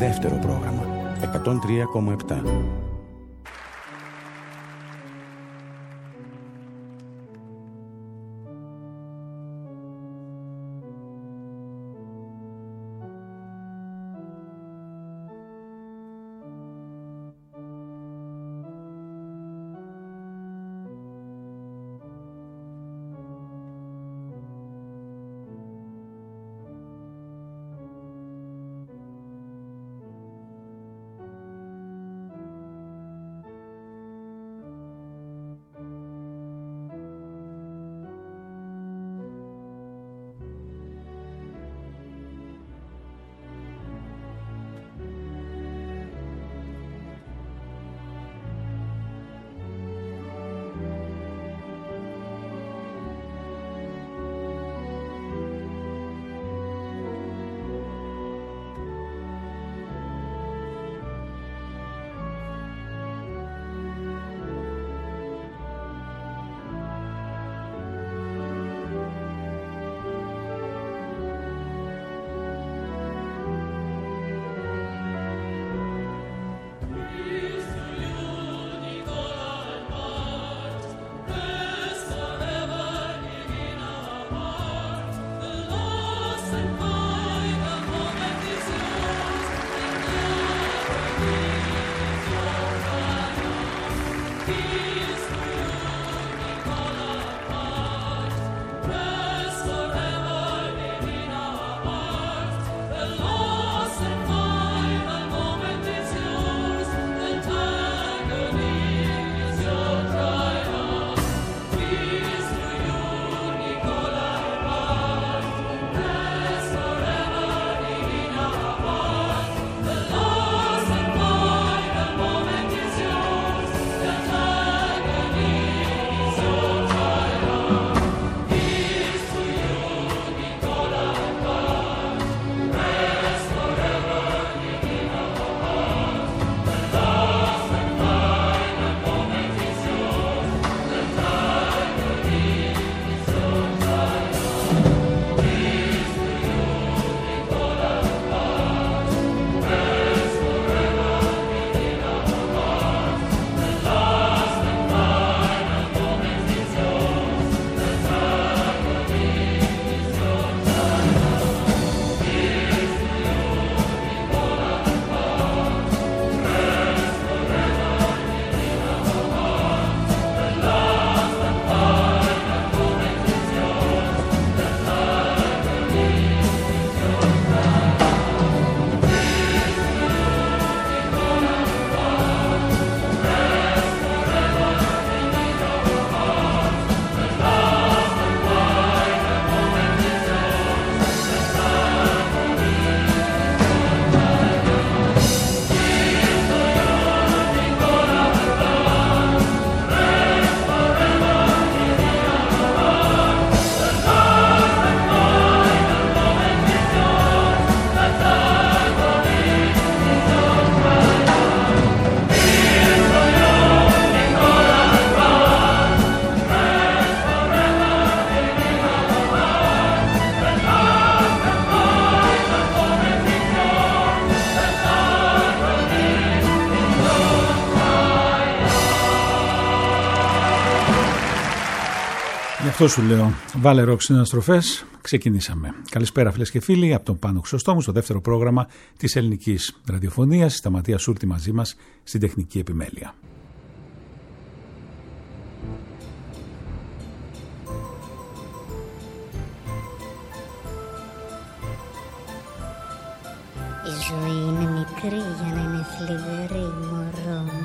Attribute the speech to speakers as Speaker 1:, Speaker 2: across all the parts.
Speaker 1: δεύτερο πρόγραμμα 103,7.
Speaker 2: Αυτό σου λέω, βάλε ροκ στις αναστροφές, ξεκινήσαμε. Καλησπέρα φίλες και φίλοι, από τον Πάνο Χρυσοστόμου στο δεύτερο πρόγραμμα της ελληνικής ραδιοφωνίας. Σταματία Σούρτη μαζί μας στην τεχνική επιμέλεια.
Speaker 3: Η ζωή είναι μικρή για να είναι θλιβερή, μωρό μου.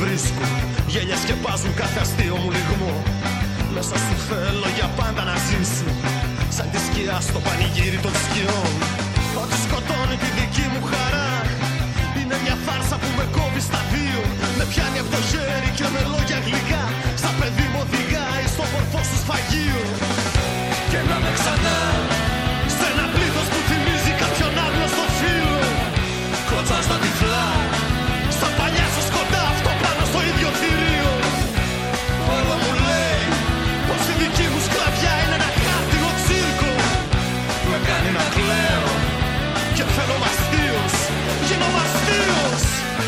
Speaker 4: βρίσκουν. Γέλια σκεπάζουν κάθε αστείο μου λιγμό. Μέσα σου θέλω για πάντα να ζήσω. Σαν τη σκιά στο πανηγύρι των σκιών. Ό,τι σκοτώνει τη δική μου χαρά είναι μια φάρσα που με κόβει στα δύο. Με πιάνει από το χέρι και με λόγια γλυκά σαν παιδί μου οδηγάει στο κορφό σου σφαγείο. Και να με ξανά σε ένα πλήθος που θυμίζει κάποιον άγνωστο φίλο. Κλωτσάω στα τυφλά, στα παλιά σου σκοντά, αυτό πάνω στο ίδιο θηρίο. Όλο μου λέει πως η δική μου σκλαβιά είναι ένα χάρτινο τσίρκο. Με κάνει να κλαίω και φαίνω μαστίος, γίνω μαστίος.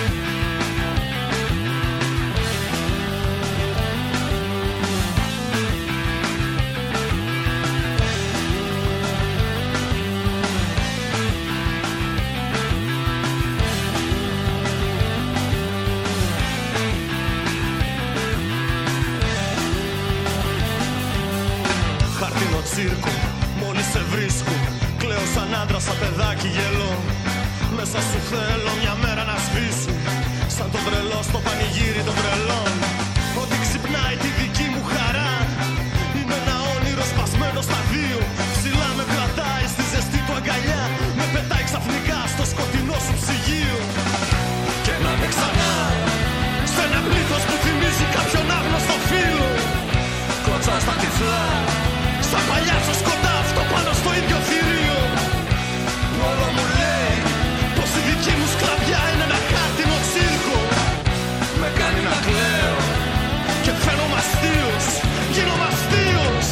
Speaker 4: Τσίρκο, μόλις σε βρίσκω, κλαίω σαν άντρας, σαν παιδάκι γελώ. Μέσα σου θέλω μια μέρα να σβήσω, σαν τον τρελό στο πανηγύρι των τρελών. Ότι ξυπνάει τη δική μου χαρά είναι ένα όνειρο σπασμένο στα δύο. Ψηλά με κρατάει στη ζεστή του αγκαλιά, με πετάει ξαφνικά στο σκοτεινό σου ψυγείο. Και να με ξανά σε ένα πλήθος που θυμίζει κάποιον άγνωστο φίλο. Κλωτσάω στα τυφλά, στα παλιά σου σκοντά, αυτό πάνω στο ίδιο θηρίο. Όλο μου λέει πως η δική μου σκλαβιά είναι ένα χάρτινο τσίρκο. Με κάνει να κλαίω και φαίνω μαστίος, γίνω μαστίος.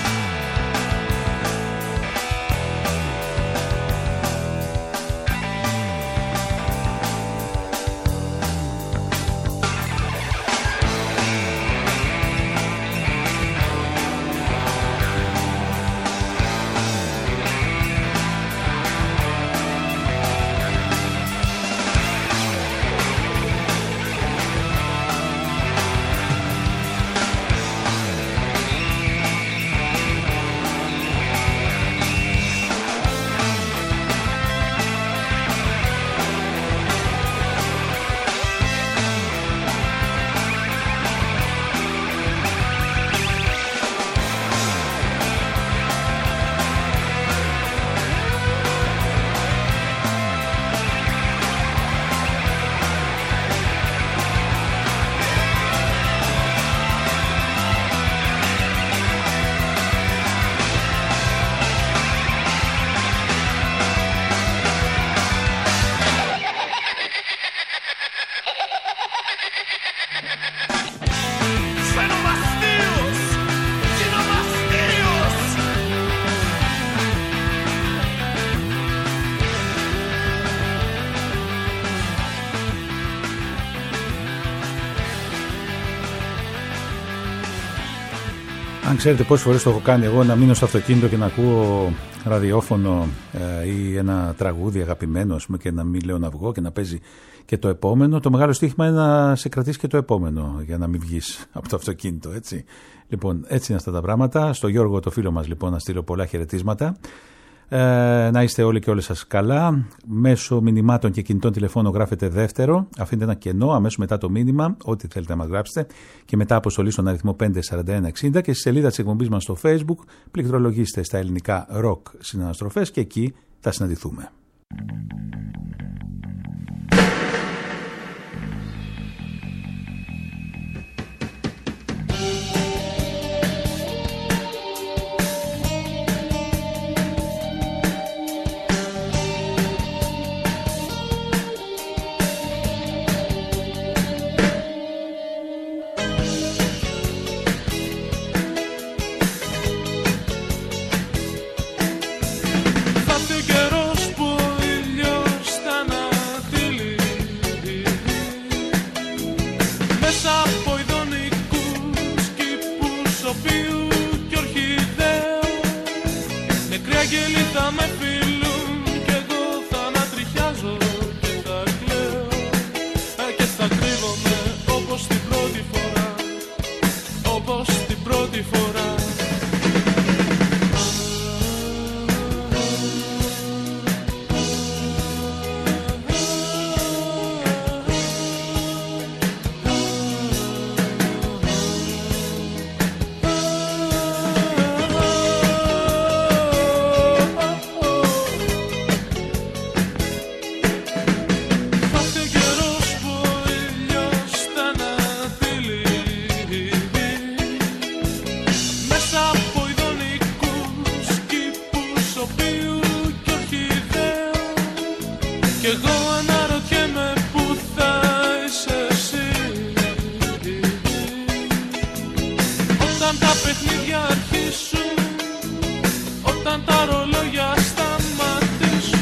Speaker 2: Αν ξέρετε πόσες φορές το έχω κάνει εγώ να μείνω στο αυτοκίνητο και να ακούω ραδιόφωνο ή ένα τραγούδι αγαπημένο, ας πούμε, και να μην λέω να βγω και να παίζει και το επόμενο, το μεγάλο στοίχημα είναι να σε κρατήσει και το επόμενο για να μην βγεις από το αυτοκίνητο, έτσι. Λοιπόν, έτσι είναι αυτά τα πράγματα. Στο Γιώργο, το φίλο μας, λοιπόν, να στείλω πολλά χαιρετίσματα. Να είστε όλοι και όλες σας καλά. Μέσω μηνυμάτων και κινητών τηλεφώνων γράφετε δεύτερο. Αφήνετε ένα κενό αμέσως μετά το μήνυμα, ό,τι θέλετε να μας γράψετε. Και μετά αποστολή στον αριθμό 54160 και στη σελίδα της εκπομπής μας στο Facebook πληκτρολογήστε στα ελληνικά ροκ συναναστροφές και εκεί θα συναντηθούμε.
Speaker 5: Όταν τα παιχνίδια αρχίσουν, όταν τα ρολόγια σταματήσουν.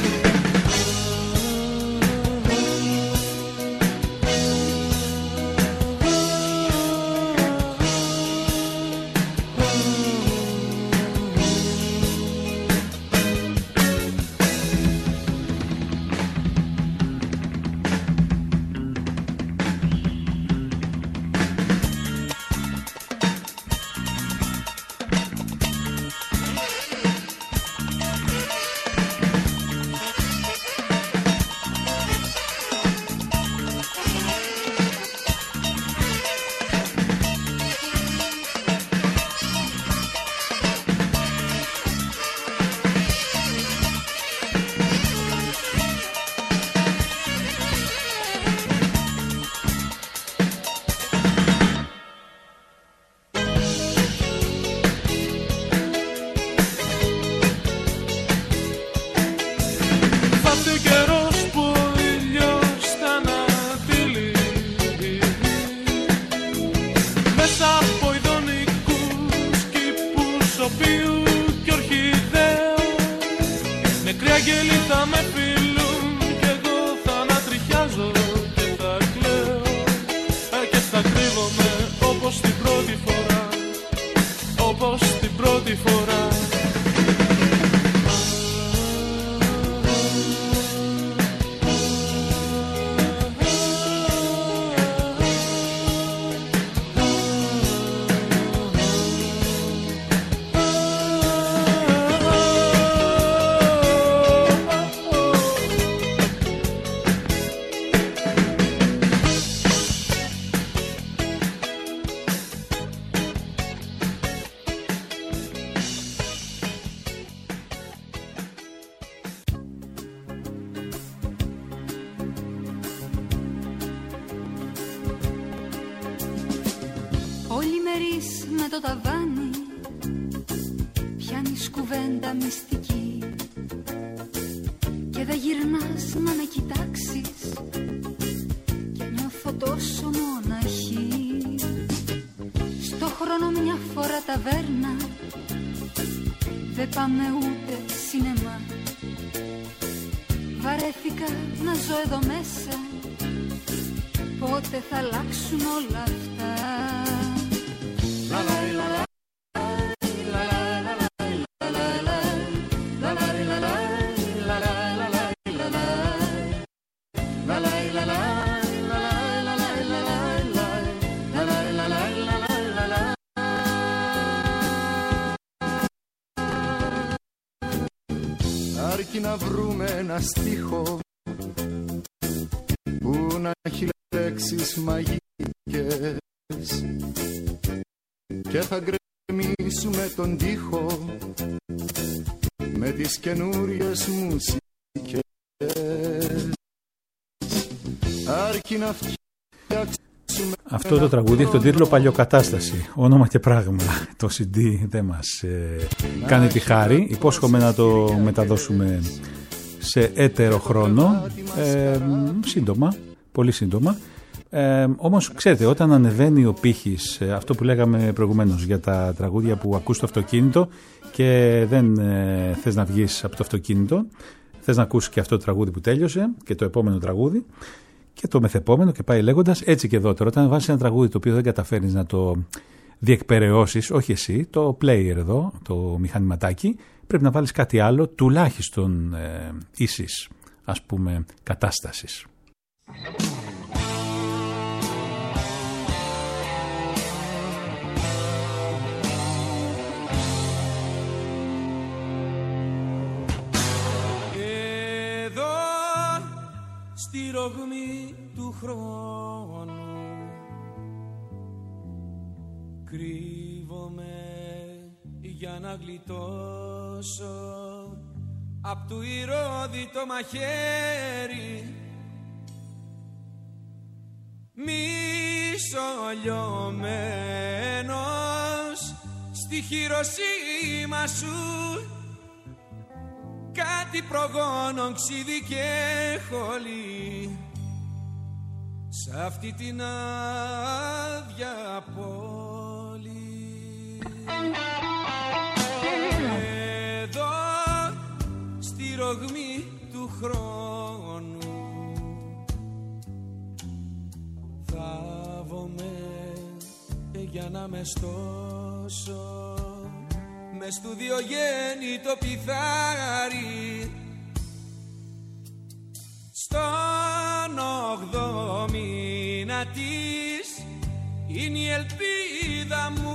Speaker 6: το ταβάνι πιάνεις κουβέντα μυστική και δεν γυρνάς να με κοιτάξεις και νιώθω τόσο μοναχή. Στο χρόνο μια φορά ταβέρνα, δεν πάμε ούτε σινεμά. Βαρέθηκα να ζω εδώ μέσα, πότε θα αλλάξουν όλα αυτά.
Speaker 4: Αρκεί να βρούμε ένα στίχο που να έχει λέξεις μαγικές και θα γκρεμίσουμε τον τοίχο με τις καινούριες μουσικές. Αρκεί να φτιάξουμε.
Speaker 2: Αυτό το τραγούδι έχει τον τίτλο Παλιοκατάσταση. Όνομα και πράγμα. Το CD δεν μας κάνει τη χάρη. Υπόσχομαι να το μεταδώσουμε σε έτερο χρόνο. Σύντομα, πολύ σύντομα. Όμως ξέρετε, όταν ανεβαίνει ο πύχης, αυτό που λέγαμε προηγουμένως για τα τραγούδια που ακούς στο αυτοκίνητο και δεν θες να βγεις από το αυτοκίνητο, θες να ακούσεις και αυτό το τραγούδι που τέλειωσε και το επόμενο τραγούδι και το μεθεπόμενο και πάει λέγοντας, έτσι και εδώ τώρα. Όταν βάζεις ένα τραγούδι το οποίο δεν καταφέρνεις να το διεκπεραιώσεις, όχι εσύ, το player εδώ, το μηχανηματάκι, πρέπει να βάλεις κάτι άλλο, τουλάχιστον ίσης, ας πούμε, κατάστασης.
Speaker 5: Εδώ στη ρογμή του χρόνου κρύβομαι για να γλιτώσω απ' του ηρώδη το μαχαίρι. Μισολιωμένος στη Χειροσύμα σου, κάτι προγόνων ξύδι και χολή σ' αυτή την άδεια πόλη. κάνες τόσο μες του Διογέννητο πιθάρι στον 8ο μήνα της είναι η ελπίδα μου,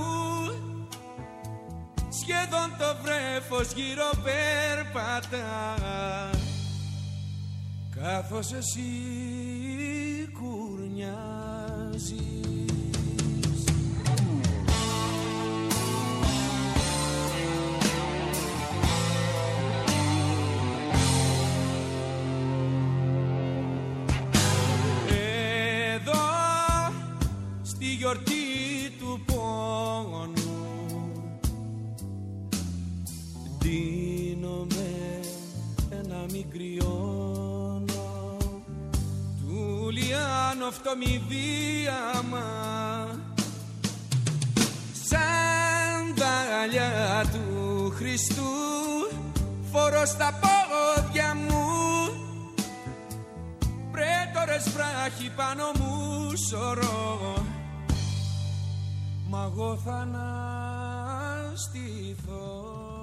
Speaker 5: σχεδόν το βρέφος γύρω περπατά καθώς εσύ κουρνιάζεις. Εδώ στη γιορτή του πόνου ντύνομαι ένα μικριόνο του Λιάνο φτωμηδίαμα σανδάλια του Χριστού φορώ στα πόδια μου, πρέτορες βράχοι πάνω μου σωρώ, μα εγώ θα αναστηθώ.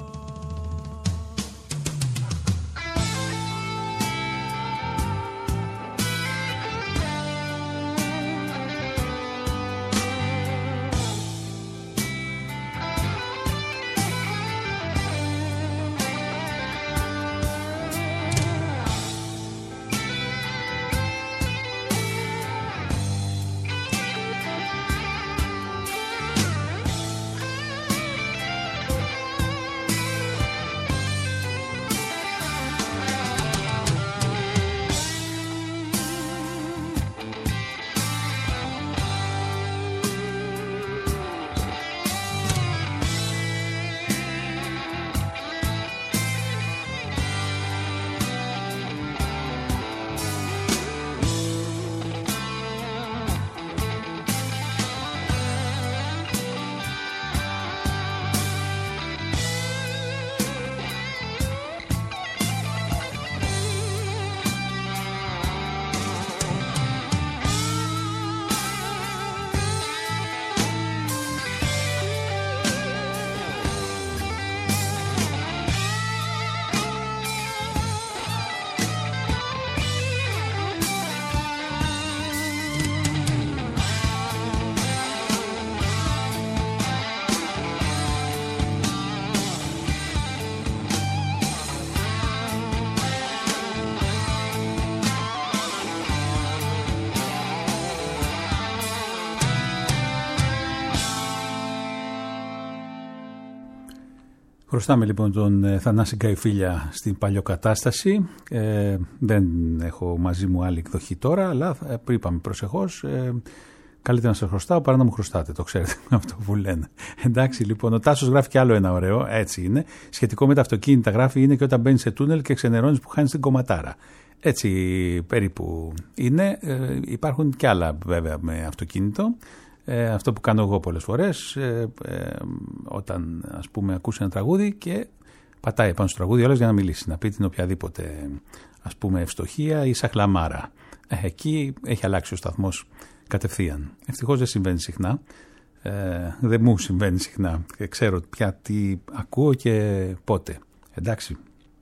Speaker 2: Χρωστάμε λοιπόν τον Θανάση Γκαϊφίλια στην παλιοκατάσταση. Δεν έχω μαζί μου άλλη εκδοχή τώρα, αλλά είπαμε προσεχώς. Καλύτερα να σας χρωστάω παρά να μου χρωστάτε, το ξέρετε αυτό που λένε. Εντάξει, λοιπόν, ο Τάσος γράφει κι άλλο ένα ωραίο, έτσι είναι. Σχετικό με τα αυτοκίνητα γράφει, είναι και όταν μπαίνεις σε τούνελ και ξενερώνεις που χάνεις την κομματάρα. Έτσι περίπου είναι. Υπάρχουν κι άλλα βέβαια με αυτοκίνητο. Αυτό που κάνω εγώ πολλές φορές, όταν ας πούμε ακούσει ένα τραγούδι και πατάει πάνω στο τραγούδι όλες για να μιλήσει, να πει την οποιαδήποτε ας πούμε ευστοχία ή σαχλαμάρα. Εκεί έχει αλλάξει ο σταθμός κατευθείαν. Ευτυχώς δεν συμβαίνει συχνά, δεν μου συμβαίνει συχνά και ξέρω πια τι ακούω και πότε. Εντάξει.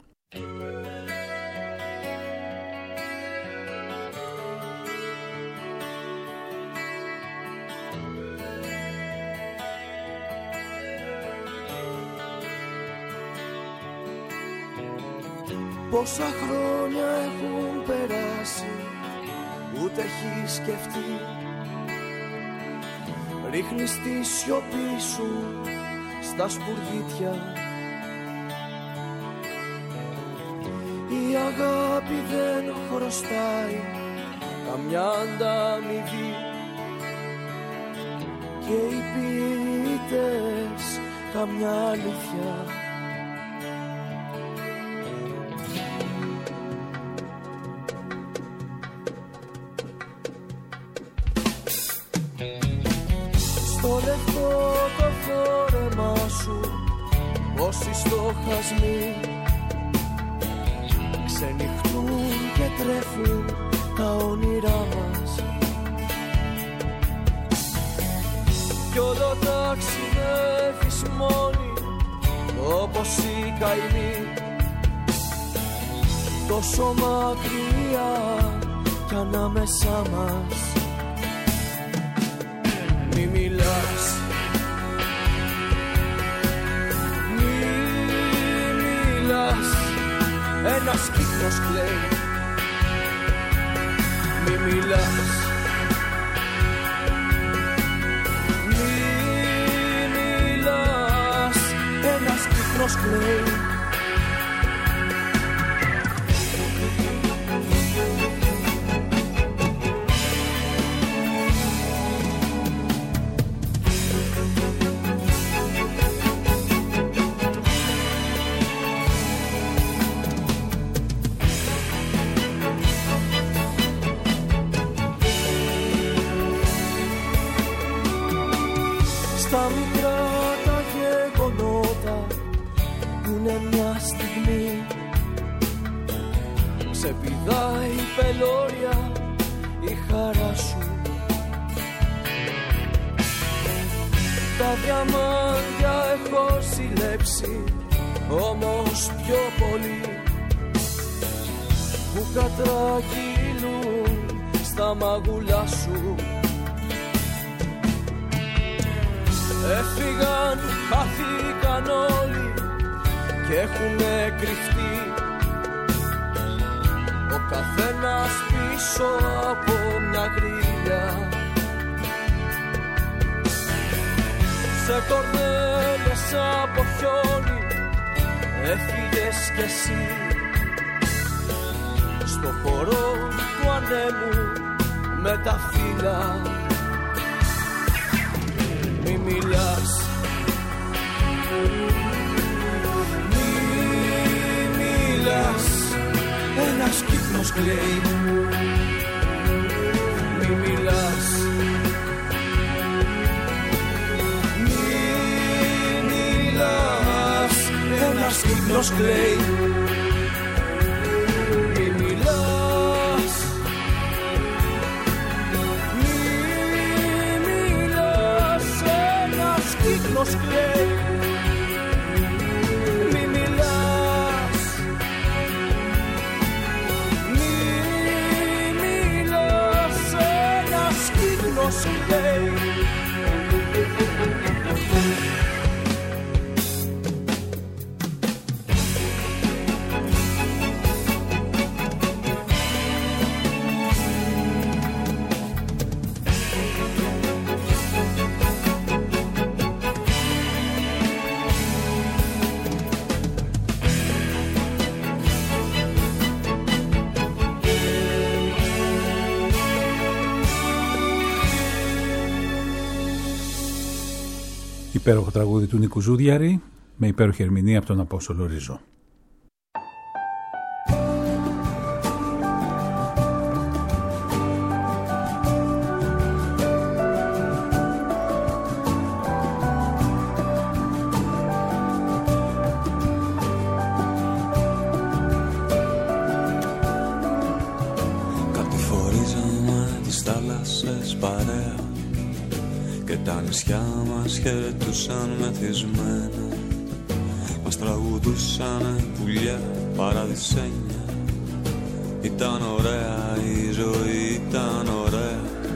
Speaker 7: Πόσα χρόνια έχουν περάσει, ούτε έχει σκεφτεί. Ρίχνεις τη σιωπή σου στα σπουργίτια. Η αγάπη δεν χρωστάει καμιά ανταμοιβή και οι ποιητές καμιά αλήθεια. Όσοι στοχασμοί ξενυχτούν και τρέφουν τα όνειρά μας κι κι όλο ταξιδεύεις μόνη όπως η καημή, τόσο μακριά κι ανάμεσά μας. Μη μιλάς, μη μιλάς, ένας κύκλος κλαίει. Μη μιλάς, μη μιλάς, ένας κύκλος κλαίει. Στα μικρά τα γεγονότα που είναι μια στιγμή, σε πηδάει πελώρια η χαρά σου. Τα διαμάντια έχω συλλέψει, όμως πιο πολύ που κατρακυλούν στα μαγουλά σου. Έφυγαν, χάθηκαν όλοι και έχουνε κρυφτεί, ο καθένας πίσω από μια γρίλια. Σε κορδέλες από χιόνι έφυγες κι εσύ, στο χορό του ανέμου με τα φύλλα. Μη μιλάς, μη μιλάς, ένας κύκλος κλαίει. Μη μιλάς, μη μιλάς, ένας κύκλος κλαίει. Μη μιλάς, κύκλος κλαίει. Μη μιλάς, μη μιλάς, ένας κύκλος κλαίει.
Speaker 2: Υπέροχο τραγούδι του Νίκου Ζούδιαρη με υπέροχη ερμηνεία από τον Απόστολο Ρίζο.
Speaker 8: Κατηφορίζαμε τις θάλασσες παρέα και τα νησιά μας χαιρετούσαν μεθυσμένα. Μας τραγουδούσαν πουλιά παραδεισένια. Ήταν ωραία η ζωή, ήταν ωραία.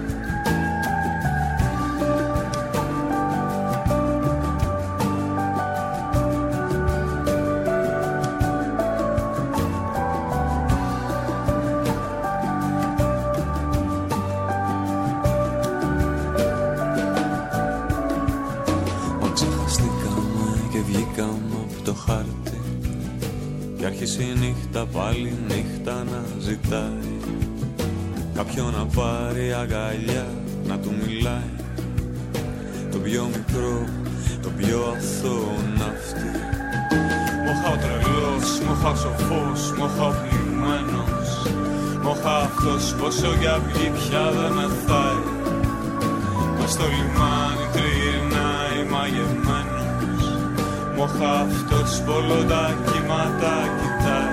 Speaker 8: Η νύχτα πάλι νύχτα να ζητάει κάποιον να πάρει αγκαλιά να του μιλάει. Το πιο μικρό, το πιο αθώο ναύτη. Μοχά ο τρελός, μοχά ο σοφός, μοχά ο πληγμένος, μοχά αυτός πόσο για βγει πια δεν μεθάει. Μες στο λιμάνι τριγυρνάει μαγεμένος, μοχά αυτός πολλό τα κύματα κοιτάει.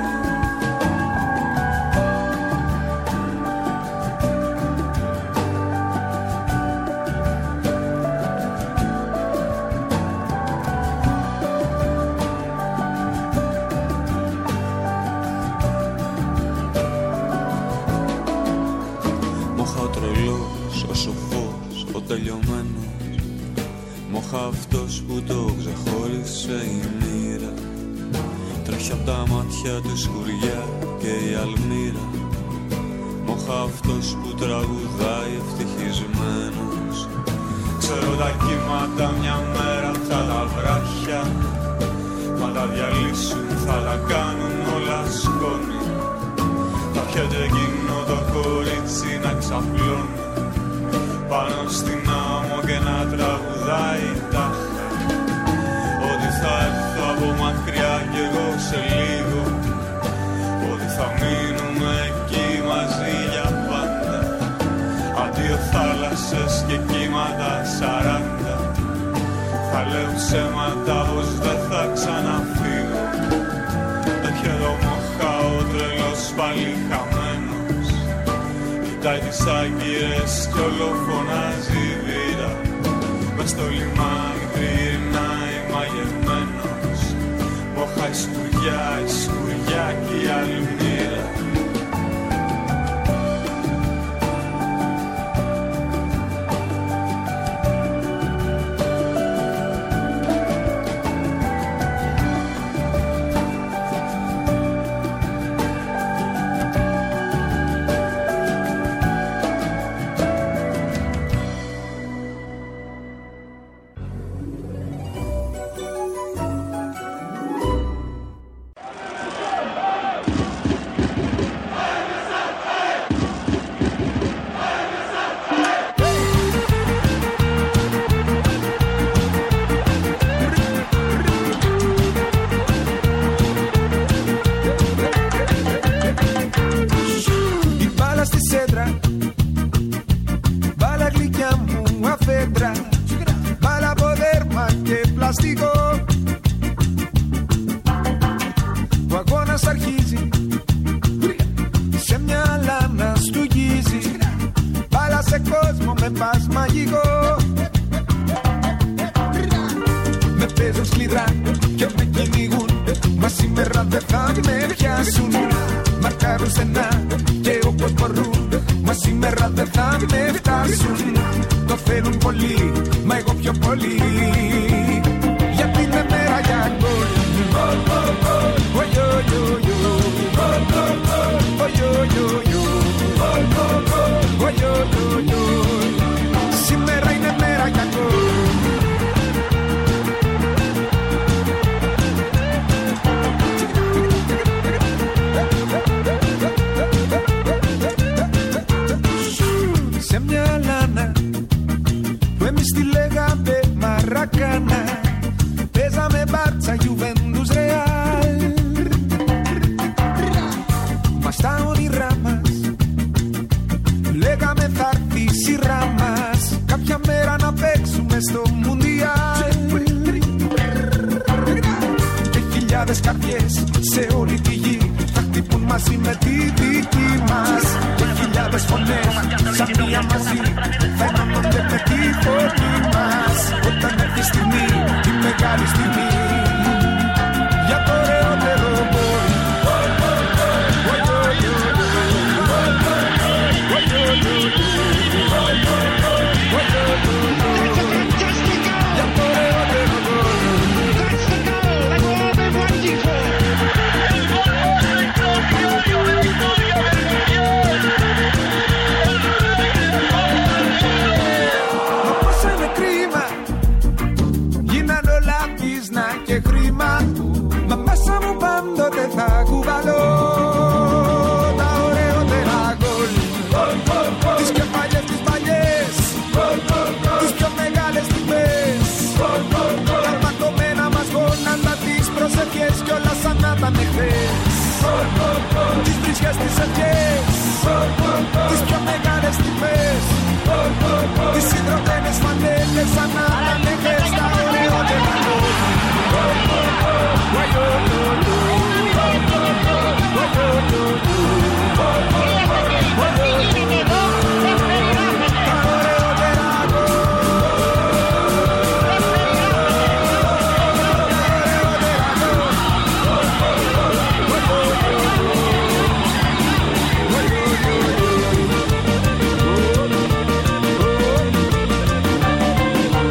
Speaker 8: κι απ' τα μάτια του σκουριά και η αλμύρα. Μοχα αυτός που τραγουδάει ευτυχισμένος. Ξέρω τα κύματα μια μέρα θα τα βράχια, θα τα διαλύσουν, θα τα κάνουν όλα σκόνη. Θα πιέται εκείνο το κορίτσι να ξαπλώνει πάνω στην άμμο και να τραγουδάει τάχα. Ότι θα έρθω από μακριά κι εγώ σε λίγο, ότι θα μείνουμε εκεί μαζί για πάντα. Αντίο θάλασσες και κύματα 40, θα λέω ψέματα πως δεν θα ξαναφύγω. Τέτοιο το μοχά ο τρελός πάλι χαμένος, κοιτάει τις άγκυρες κι όλο φωνάζει βήρα. Μες στο λιμάνι τριγυρνάει μαγευμένος, μοχά η σκουριά κι η αλμύρα.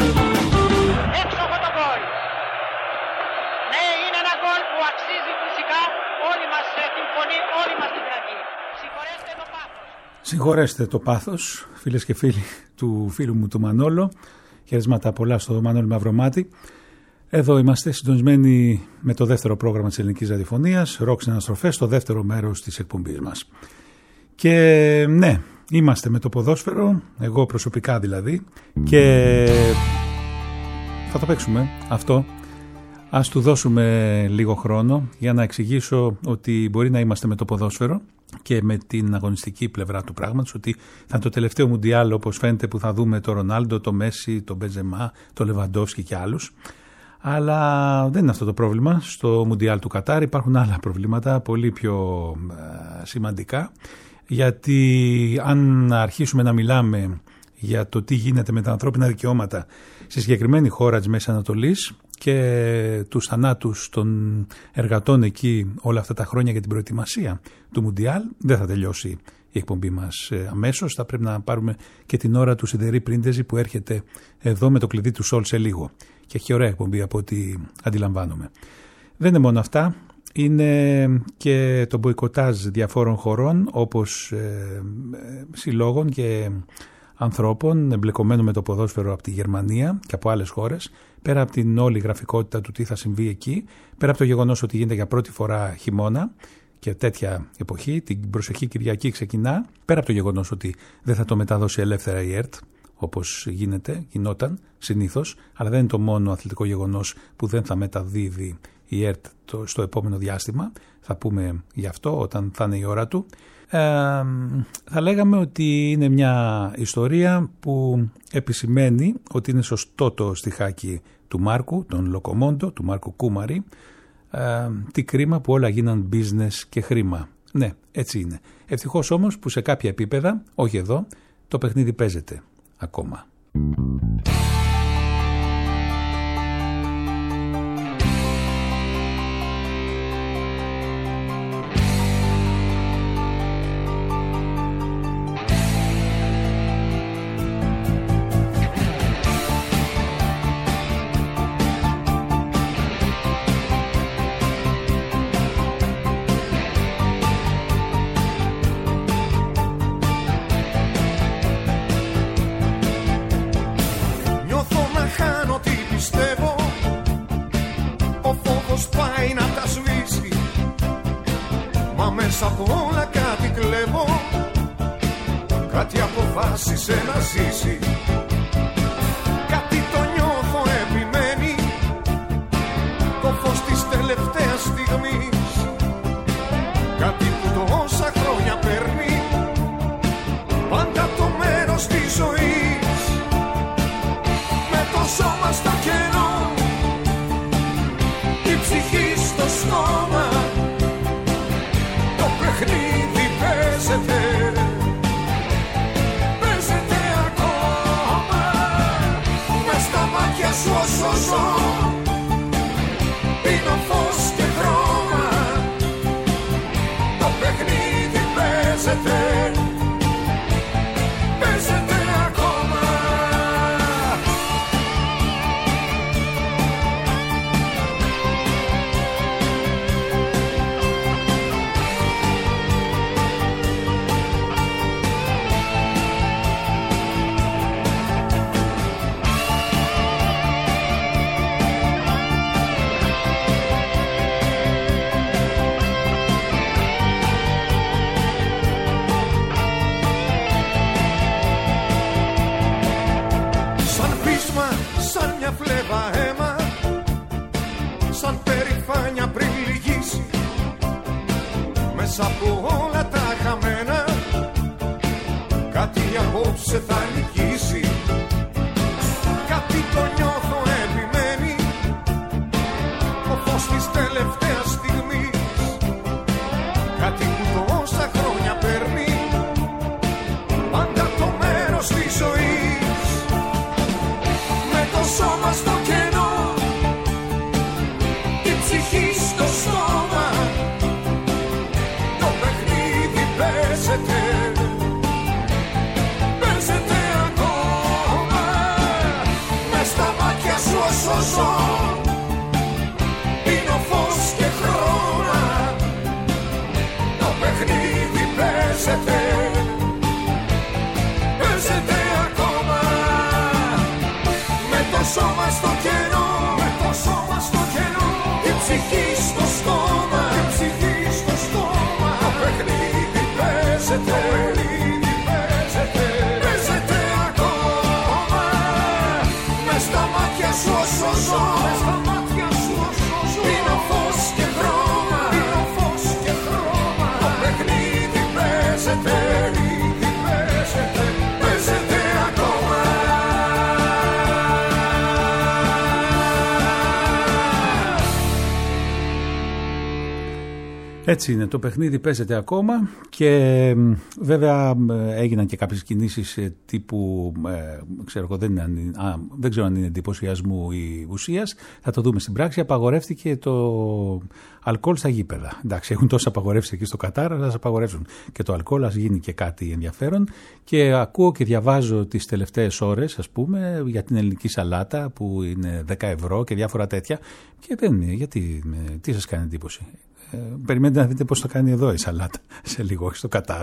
Speaker 9: Ναι, είναι ένα γκολ που αξίζει φυσικά σε συμφωνεί όλη μας την κραυγή. Συγχωρέστε το πάθος.
Speaker 2: Συγχωρέστε το πάθος, φίλες και φίλοι του φίλου μου του Μανόλο. Χαιρετίσματα πολλά στο Μανώλη Μαυρομάτη. Εδώ είμαστε συντονισμένοι με το δεύτερο πρόγραμμα της Ελληνικής Ραδιοφωνίας, Ροκ στην Αναστροφές, στο δεύτερο μέρος της εκπομπής μας. Και ναι, είμαστε με το ποδόσφαιρο, εγώ προσωπικά δηλαδή, και θα το παίξουμε αυτό. Ας του δώσουμε λίγο χρόνο για να εξηγήσω ότι μπορεί να είμαστε με το ποδόσφαιρο και με την αγωνιστική πλευρά του πράγματος, ότι θα είναι το τελευταίο Μουντιάλ, όπως φαίνεται, που θα δούμε το Ρονάλντο, το Μέση, το Μπενζεμά, το Λεβαντόφσκι και άλλους. Αλλά δεν είναι αυτό το πρόβλημα. Στο Μουντιάλ του Κατάρ υπάρχουν άλλα προβλήματα πολύ πιο σημαντικά, γιατί αν αρχίσουμε να μιλάμε για το τι γίνεται με τα ανθρώπινα δικαιώματα στη συγκεκριμένη χώρα της Μέσης Ανατολής και τους θανάτους των εργατών εκεί όλα αυτά τα χρόνια για την προετοιμασία του Μουντιάλ, δεν θα τελειώσει η εκπομπή μας αμέσως. Θα πρέπει να πάρουμε και την ώρα του Σιδερή Πρίντεζη που έρχεται εδώ με το κλειδί του Σολ σε λίγο. Και έχει ωραία εκπομπή από ό,τι αντιλαμβάνομαι. Δεν είναι μόνο αυτά. Είναι και το μποϊκοτάζ διαφόρων χωρών, όπως συλλόγων και ανθρώπων εμπλεκομένων με το ποδόσφαιρο από τη Γερμανία και από άλλες χώρες, πέρα από την όλη γραφικότητα του τι θα συμβεί εκεί, πέρα από το γεγονός ότι γίνεται για πρώτη φορά χειμώνα και τέτοια εποχή, την προσεχή Κυριακή ξεκινά, πέρα από το γεγονός ότι δεν θα το μεταδώσει ελεύθερα η ΕΡΤ, όπως γινόταν συνήθως, αλλά δεν είναι το μόνο αθλητικό γεγονός που δεν θα μεταδίδει η ΕΡΤ στο επόμενο διάστημα. Θα πούμε γι' αυτό όταν θα είναι η ώρα του. Θα λέγαμε ότι είναι μια ιστορία που επισημαίνει ότι είναι σωστό το στιχάκι του Μάρκου, τον Λοκομόντο, του Μάρκου Κούμαρη. Τι κρίμα που όλα γίναν business και χρήμα. Ναι, έτσι είναι. Ευτυχώς όμως που σε κάποια επίπεδα, όχι εδώ, το παιχνίδι παίζεται ακόμα.
Speaker 10: Από όλα κάτι κλέβω, κάτι αποφάσισε να ζήσει, κάτι το νιώθω επιμένει, το φως της τελευταίας στιγμής, κάτι που τόσα χρόνια παίρνει, πάντα το μέρος της ζωής, με το σώμα στο κενό, η ψυχή στο στόμα. Παιχνίδι παίζεται, παίζεται ακόμα, μες στα μάτια σου όσο ζω, πίνω φως και χρώμα, το παιχνίδι παίζεται, παίζεται ακόμα. Σαν μια φλέβα αίμα, σαν περηφάνια πριν λυγίσει, μέσα από όλα τα χαμένα, κάτι απόψε θα νικήσει, κάτι το νιώθω επιμένει, το φως της τελευταίας στιγμής, κάτι που τόσα χρόνια παίρνει, πάντα το μέρος της ζωής. Το σώμα στο κενό, η ψυχή στο στόμα, το παιχνίδι παίζεται, παίζεται ακόμα. παίζεται, παίζεται ακόμα. Με το σώμα στο κενό, με το σώμα στο κενό, η ψυχή στο στόμα, η ψυχή στο στόμα. Το παιχνίδι παίζεται, το παιχνίδι παίζεται, παίζεται ακόμα. Μες στα μάτια σου όσο ζω, μες στα μάτια σου όσο ζω, είναι φως και χρώμα, είναι φως και χρώμα. Το παιχνίδι παίζεται, παιχνίδι παίζεται, παίζεται ακόμα.
Speaker 2: Έτσι είναι, το παιχνίδι παίζεται ακόμα και βέβαια έγιναν και κάποιες κινήσεις τύπου, ξέρω εγώ, δεν ξέρω αν είναι εντυπωσιασμού ή ουσίας, θα το δούμε στην πράξη. Απαγορεύτηκε το αλκοόλ στα γήπεδα. Εντάξει, έχουν τόσο απαγορεύσει εκεί στο Κατάρ, αλλά θα απαγορεύσουν και το αλκοόλ, ας γίνει και κάτι ενδιαφέρον. Και ακούω και διαβάζω τις τελευταίες ώρες, ας πούμε, για την ελληνική σαλάτα που είναι 10 ευρώ και διάφορα τέτοια. Και δεν είναι, γιατί, τι σας κάνει εντύπωση? Περιμένετε να δείτε πώς θα κάνει εδώ η σαλάτα σε λίγο, όχι στο Κατάρ.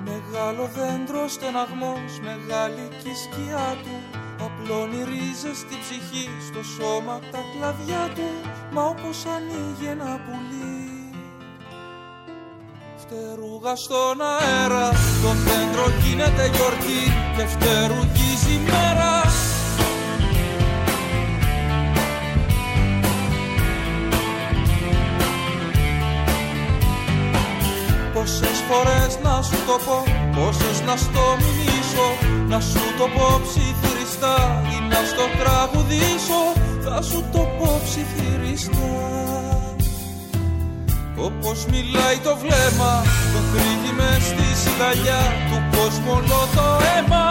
Speaker 5: Μεγάλο δέντρο στεναγμός, μεγάλη κι η σκιά του. Απλώνει ρίζες στη ψυχή, στο σώμα τα κλαδιά του. Μα όπως ανοίγει ένα πουλί, φτερούγα στον αέρα. Το δέντρο γίνεται γιορτή και φτερουγίζει η μέρα. Πόσες φορές να σου το πω, πόσες να στο μιμήσω, να σου το πω ψιθυριστά ή να στο τραγουδήσω. Θα σου το πω ψιθυριστά. Όπως μιλάει το βλέμμα, το κρύβει μες στη σιγαλιά του κόσμου όλο το αίμα.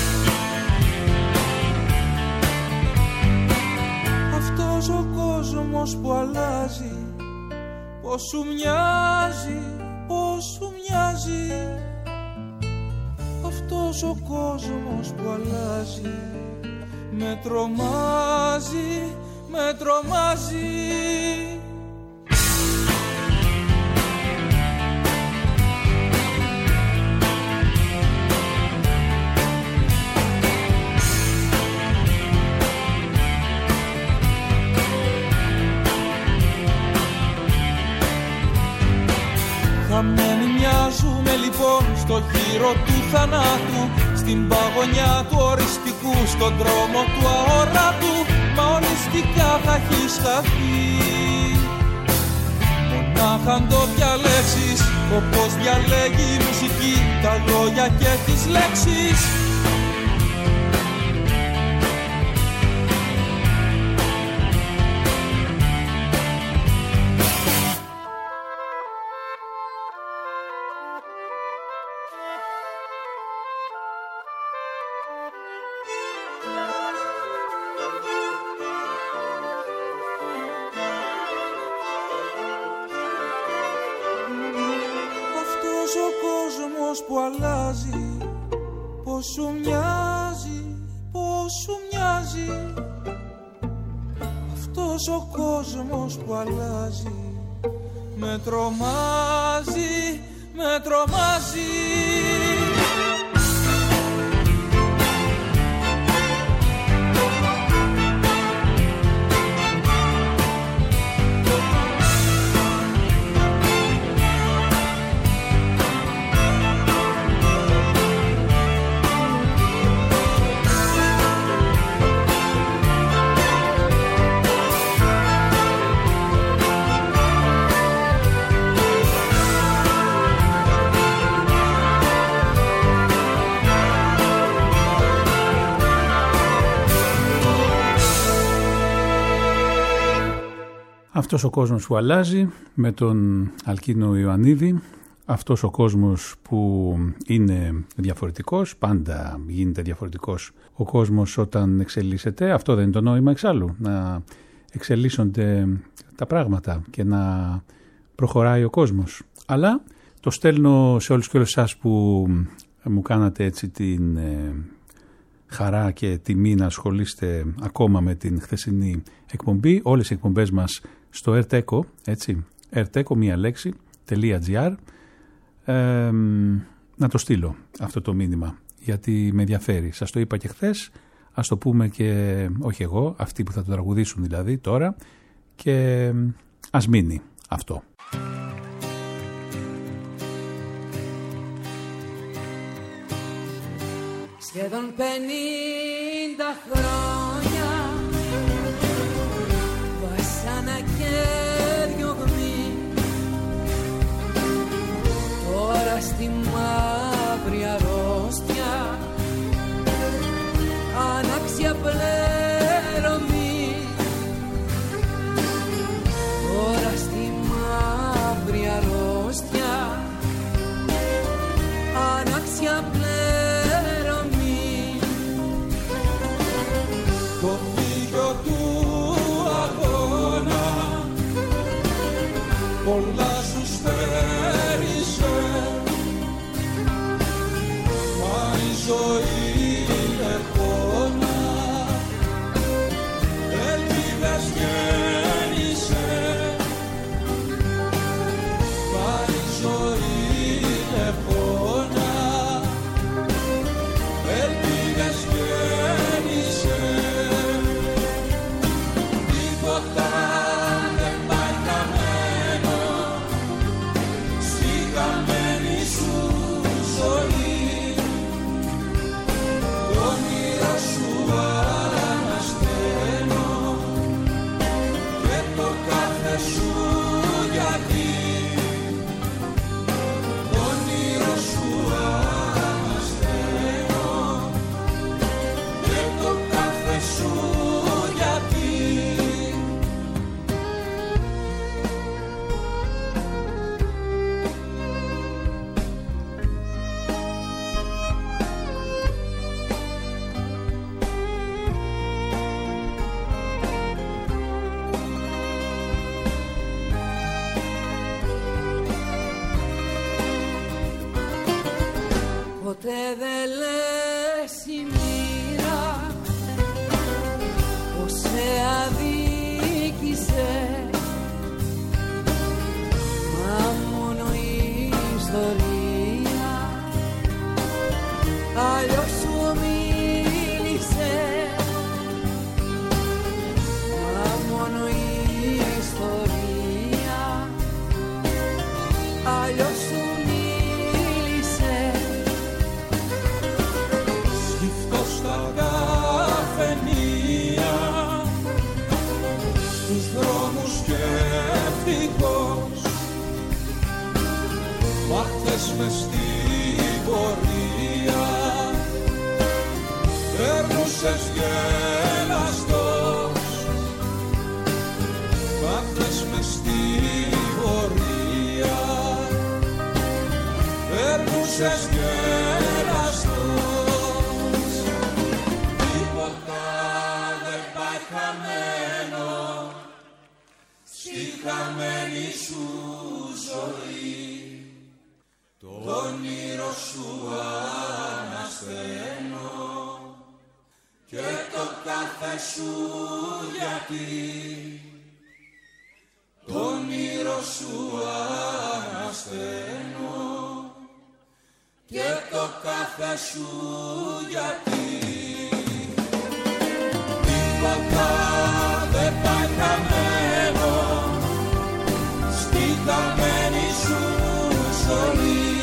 Speaker 5: Αυτός ο κόσμος που αλλάζει, πως σου μοιάζει, πως σου μοιάζει. Αυτός ο κόσμος που αλλάζει, με τρομάζει, με τρομάζει. Χαμένοι μοιάζουμε λοιπόν στο γύρο του θανάτου, στην παγωνιά του οριστικού, στον δρόμο του αόρατου. Μα οριστικά θα έχεις χαθεί. Μονάχα αν το διαλέξεις, όπως διαλέγει η μουσική τα λόγια και τις λέξεις. Που αλλάζει, πως σου μοιάζει, πως σου μοιάζει. Αυτός ο κόσμος που αλλάζει, με τρομάζει, με τρομάζει.
Speaker 2: Αυτός ο κόσμος που αλλάζει, με τον Αλκίνο Ιωαννίδη. Αυτός ο κόσμος που είναι διαφορετικός, πάντα γίνεται διαφορετικός ο κόσμος όταν εξελίσσεται. Αυτό δεν είναι το νόημα εξάλλου, να εξελίσσονται τα πράγματα και να προχωράει ο κόσμος. Αλλά το στέλνω σε όλους και όλες εσάς που μου κάνατε έτσι την χαρά και τιμή να ασχολείστε ακόμα με την χθεσινή εκπομπή. Όλες οι εκπομπές μας στο Erteco, έτσι, Erteco, μία λέξη, .gr. Να το στείλω αυτό το μήνυμα, γιατί με ενδιαφέρει. Σας το είπα και χθες, ας το πούμε και όχι εγώ, αυτοί που θα το τραγουδήσουν δηλαδή τώρα, και ας μείνει αυτό.
Speaker 11: Σχεδόν 50 χρόνια βασάνα και διωγμή, τώρα στη μαύρη αρρώστια ανάξια πλέρωμη, τώρα στη μαύρη αρρώστια ανάξια πλέρωμη.
Speaker 5: Το φύγιο του αγώνα πολλά σου στέρισε, μα η ζωή είναι πόνα, ελπίδες γέννησε, μα η ζωή είναι πόνα,
Speaker 11: ποτέ δεν λες η μοίρα πως σε αδίκησε, μα μόνο η ιστορία αλλιώς σου μίλησε, μα μόνο η ιστορία αλλιώς σου μίλησε.
Speaker 5: Σκυφτός στα καφενεία, στους δρόμους σκεφτικός, βάχτες μες στην πορεία, περνούσες γελαστός, βάχτες μες στην πορεία, περνούσες γελαστός. Τίποτα δεν πάει χαμένο στη χαμένη σου ζωή, το όνειρο σου ανασταίνω και το κάθε σου γιατί, το όνειρο σου ανασταίνω και το κάθε σου γιατί. Τίποτα δεν πάει χαμένο στη χαμένη σου ζωή,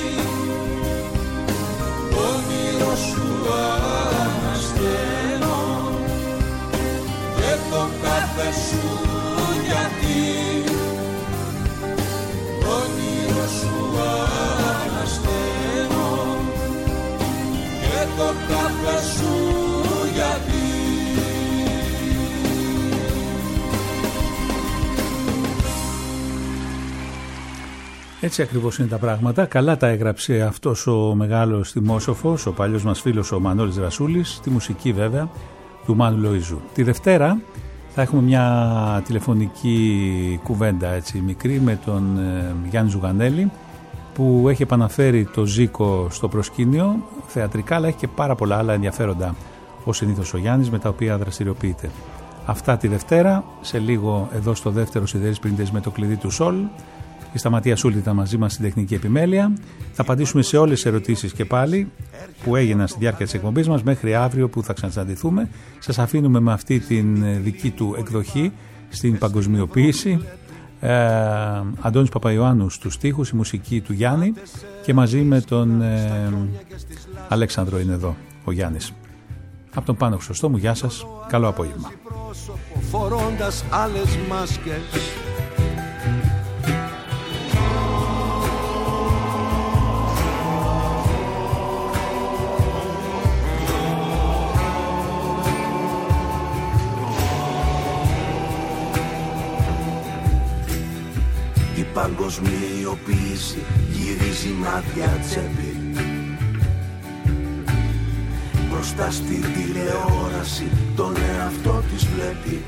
Speaker 5: το όνειρο σου ανασταίνω και το κάθε σου γιατί, το όνειρο σου ανασταίνω και το κάθε σου γιατί.
Speaker 2: Έτσι ακριβώς είναι τα πράγματα. Καλά τα έγραψε αυτός ο μεγάλος θυμόσοφος, ο παλιός μας φίλος ο Μανώλης Ρασούλης, τη μουσική βέβαια του Μάνου Λοΐζου. Τη Δευτέρα θα έχουμε μια τηλεφωνική κουβέντα έτσι μικρή με τον Γιάννη Ζουγανέλη, που έχει επαναφέρει το Ζήκο στο προσκήνιο θεατρικά, αλλά έχει και πάρα πολλά άλλα ενδιαφέροντα ως συνήθως ο Γιάννης, με τα οποία δραστηριοποιείται. Αυτά τη Δευτέρα, σε λίγο εδώ στο δεύτερο Σιδερής Πριντές με το κλειδί του Σολ. Η Σταματία Σούλτη ήταν μαζί μας στην τεχνική επιμέλεια. Θα απαντήσουμε σε όλες τις ερωτήσεις και πάλι που έγιναν στη διάρκεια της εκπομπής μας μέχρι αύριο που θα ξανασυναντηθούμε. Σας αφήνουμε με αυτή την δική του εκδοχή στην παγκοσμιοποίηση. Αντώνης Παπαϊωάννου στους στίχους, η μουσική του Γιάννη, και μαζί με τον Αλέξανδρο είναι εδώ ο Γιάννης. Από τον Πάνο Χρυσοστό μου, γεια σας, καλό απόγευμα.
Speaker 7: Φορώντας άλλες μάσκες, η παγκοσμιοποίηση γυρίζει μάτια τσέπη μπροστά στη τηλεόραση, τον εαυτό της βλέπει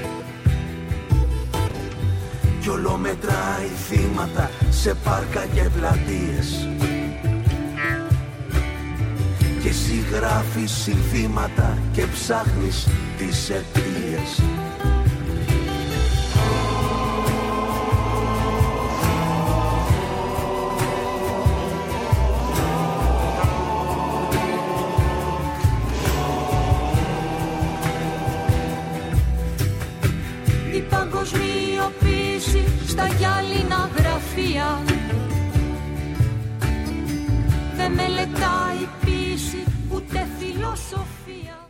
Speaker 7: κι όλο μετράει θύματα σε πάρκα και πλατείες και εσύ γράφεις συνθήματα και ψάχνεις τις αιτίες.
Speaker 6: Παγκοσμιοποίηση στα γυάλινα γραφεία δεν μελετάει ποίηση ούτε φιλοσοφία.